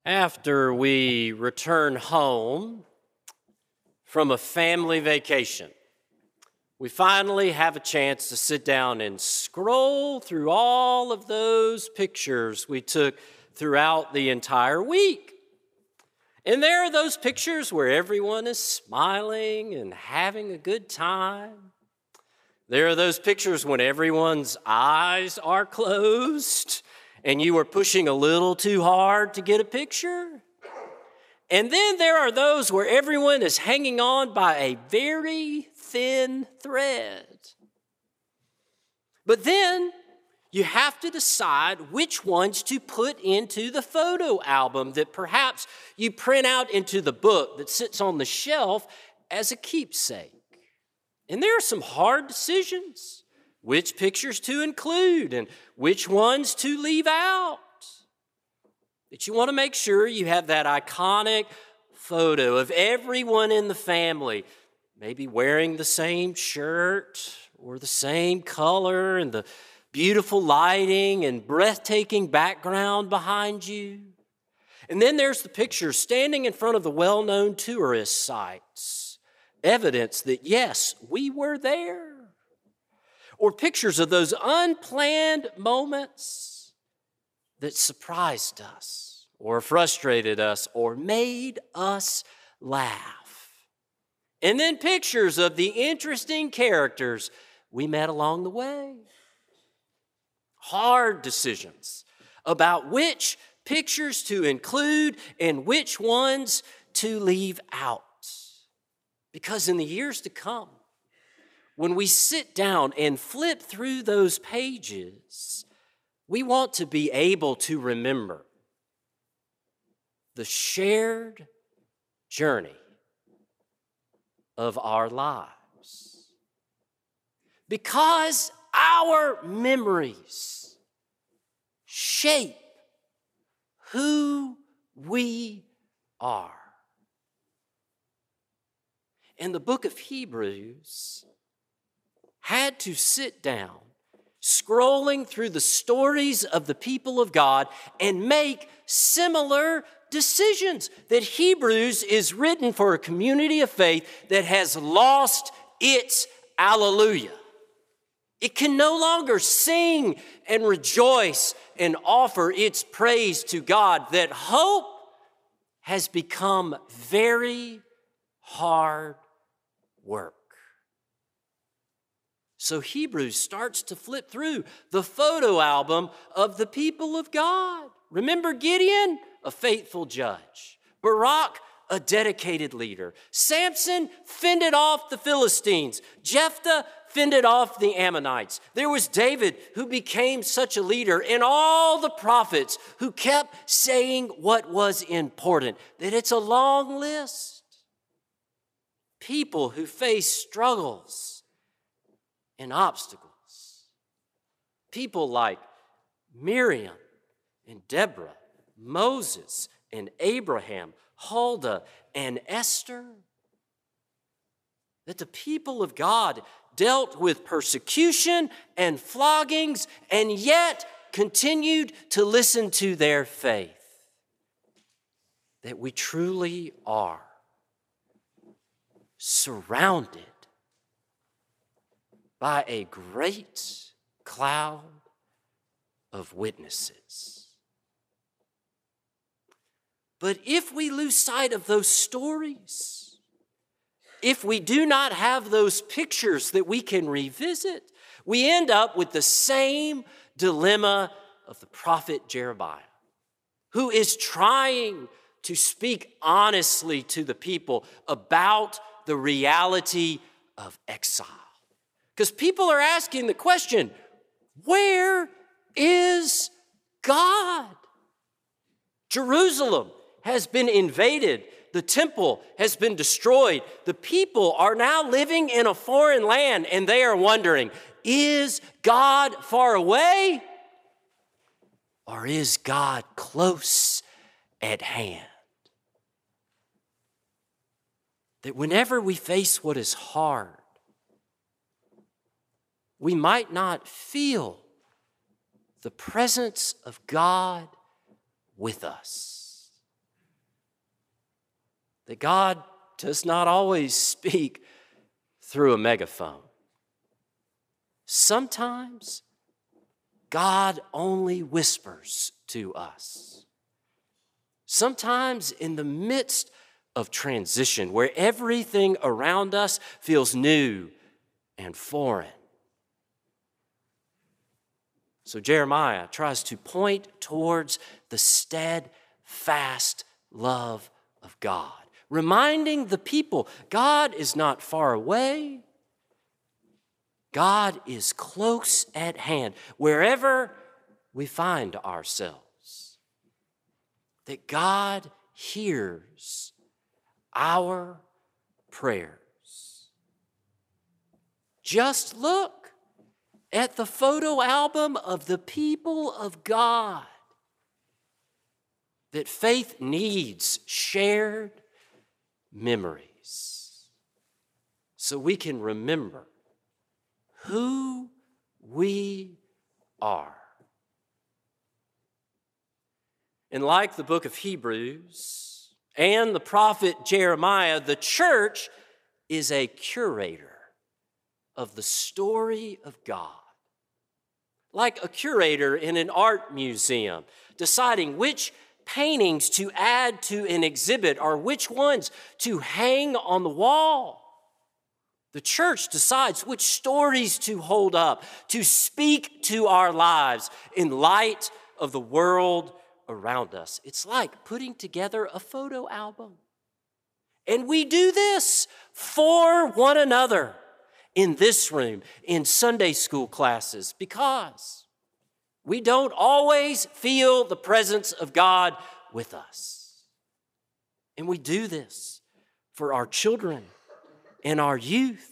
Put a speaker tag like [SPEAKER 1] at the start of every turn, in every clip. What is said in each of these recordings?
[SPEAKER 1] After we return home from a family vacation, we finally have a chance to sit down and scroll through all of those pictures we took throughout the entire week. And there are those pictures where everyone is smiling and having a good time. There are those pictures when everyone's eyes are closed and you are pushing a little too hard to get a picture. And then there are those where everyone is hanging on by a very thin thread. But then you have to decide which ones to put into the photo album that perhaps you print out into the book that sits on the shelf as a keepsake. And there are some hard decisions. Which pictures to include and which ones to leave out. But you want to make sure you have that iconic photo of everyone in the family, maybe wearing the same shirt or the same color and the beautiful lighting and breathtaking background behind you. And then there's the picture standing in front of the well-known tourist sites, evidence that, yes, we were there. Or pictures of those unplanned moments that surprised us or frustrated us or made us laugh. And then pictures of the interesting characters we met along the way. Hard decisions about which pictures to include and which ones to leave out. Because in the years to come, when we sit down and flip through those pages, we want to be able to remember the shared journey of our lives. Because our memories shape who we are. And the book of Hebrews had to sit down, scrolling through the stories of the people of God and make similar decisions. That Hebrews is written for a community of faith that has lost its alleluia. It can no longer sing and rejoice and offer its praise to God. That hope has become very hard work. So Hebrews starts to flip through the photo album of the people of God. Remember Gideon, a faithful judge. Barak, a dedicated leader. Samson fended off the Philistines. Jephthah fended off the Ammonites. There was David, who became such a leader, and all the prophets who kept saying what was important. That it's a long list. People who face struggles and obstacles. People like Miriam and Deborah, Moses and Abraham, Huldah and Esther. That the people of God dealt with persecution and floggings and yet continued to listen to their faith. That we truly are surrounded by a great cloud of witnesses. But if we lose sight of those stories, if we do not have those pictures that we can revisit, we end up with the same dilemma of the prophet Jeremiah, who is trying to speak honestly to the people about the reality of exile. Because people are asking the question, where is God? Jerusalem has been invaded. The temple has been destroyed. The people are now living in a foreign land, and they are wondering, is God far away? Or is God close at hand? That whenever we face what is hard, we might not feel the presence of God with us. that God does not always speak through a megaphone. Sometimes God only whispers to us. Sometimes in the midst of transition, where everything around us feels new and foreign. So Jeremiah tries to point towards the steadfast love of God, reminding the people God is not far away. God is close at hand, wherever we find ourselves. That God hears our prayers. Just look at the photo album of the people of God. That faith needs shared memories so we can remember who we are. And like the book of Hebrews and the prophet Jeremiah, the church is a curator of the story of God. Like a curator in an art museum, deciding which paintings to add to an exhibit or which ones to hang on the wall. The church decides which stories to hold up, to speak to our lives in light of the world around us. It's like putting together a photo album. And we do this for one another in this room, in Sunday school classes, because we don't always feel the presence of God with us. And we do this for our children and our youth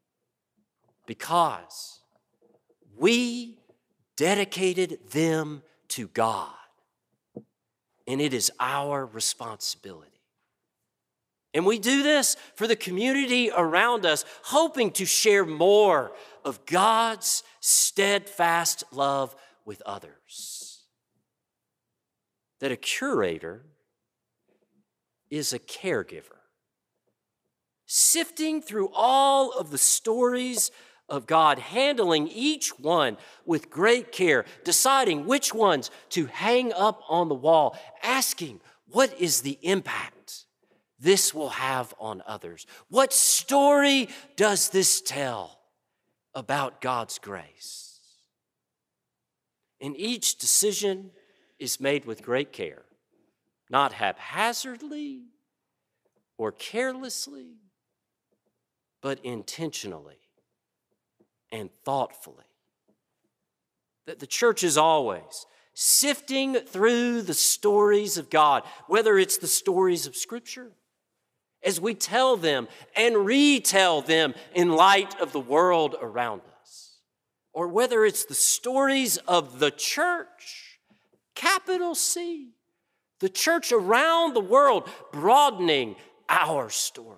[SPEAKER 1] because we dedicated them to God. And it is our responsibility. And we do this for the community around us, hoping to share more of God's steadfast love with others. That a curator is a caregiver, sifting through all of the stories of God, handling each one with great care, deciding which ones to hang up on the wall, asking what is the impact this will have on others. What story does this tell about God's grace? And each decision is made with great care, not haphazardly or carelessly, but intentionally and thoughtfully. That the church is always sifting through the stories of God, whether it's the stories of Scripture, as we tell them and retell them in light of the world around us, or whether it's the stories of the church, capital C, the church around the world broadening our story,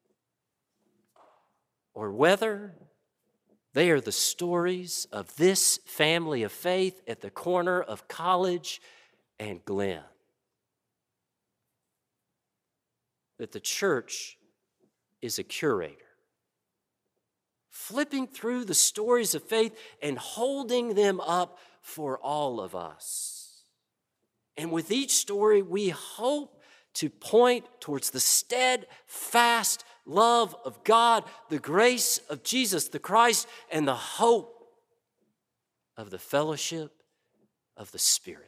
[SPEAKER 1] or whether they are the stories of this family of faith at the corner of College and Glen. That the church is a curator, flipping through the stories of faith and holding them up for all of us. And with each story, we hope to point towards the steadfast love of God, the grace of Jesus the Christ, and the hope of the fellowship of the Spirit.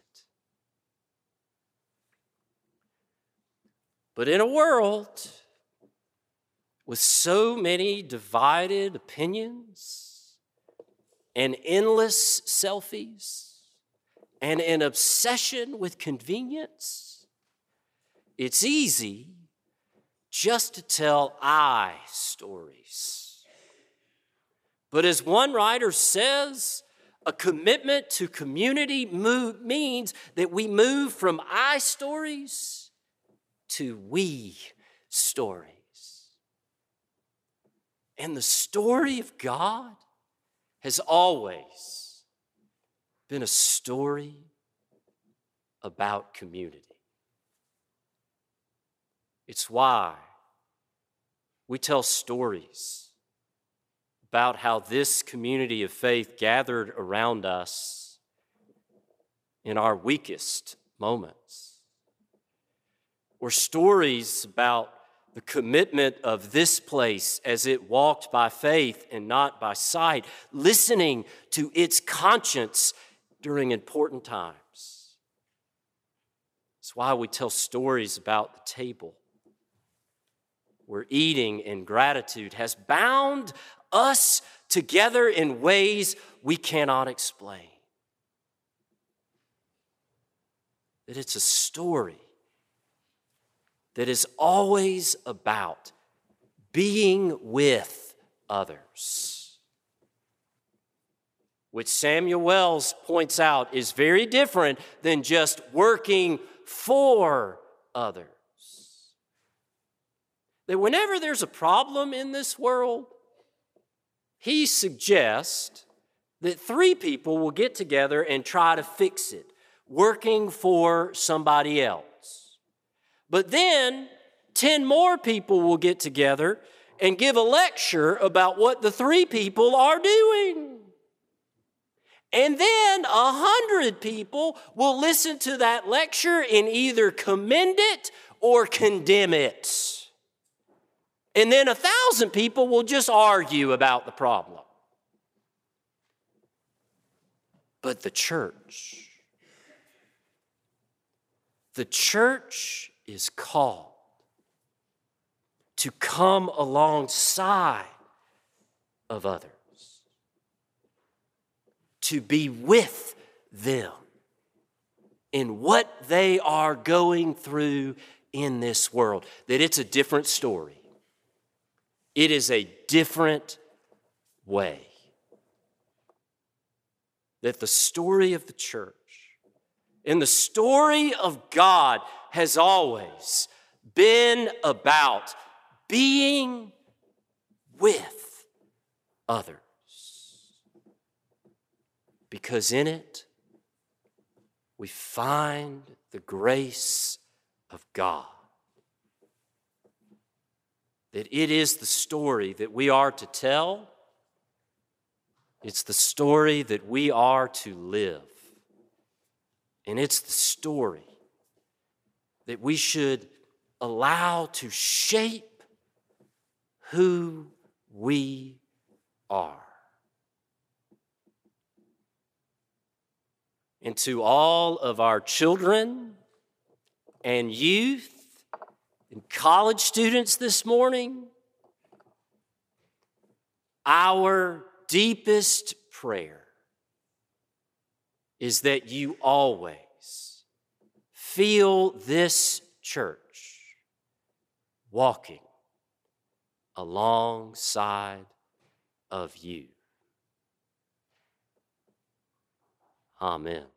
[SPEAKER 1] But in a world with so many divided opinions and endless selfies and an obsession with convenience, it's easy just to tell I stories. But as one writer says, a commitment to community means that we move from I stories to we stories. And the story of God has always been a story about community. It's why we tell stories about how this community of faith gathered around us in our weakest moments, or stories about the commitment of this place as it walked by faith and not by sight, listening to its conscience during important times. It's why we tell stories about the table, where eating in gratitude has bound us together in ways we cannot explain. That it's a story that is always about being with others, which Samuel Wells points out is very different than just working for others. That whenever there's a problem in this world, he suggests that 3 people will get together and try to fix it, working for somebody else. But then 10 more people will get together and give a lecture about what the 3 people are doing. And then 100 people will listen to that lecture and either commend it or condemn it. And then 1,000 people will just argue about the problem. But the church is called to come alongside of others, to be with them in what they are going through in this world. That it's a different story. It is a different way. That the story of the church and the story of God has always been about being with others. Because in it, we find the grace of God. That it is the story that we are to tell. It's the story that we are to live. And it's the story that we should allow to shape who we are. And to all of our children and youth and college students this morning, our deepest prayer is that you always feel this church walking alongside of you. Amen.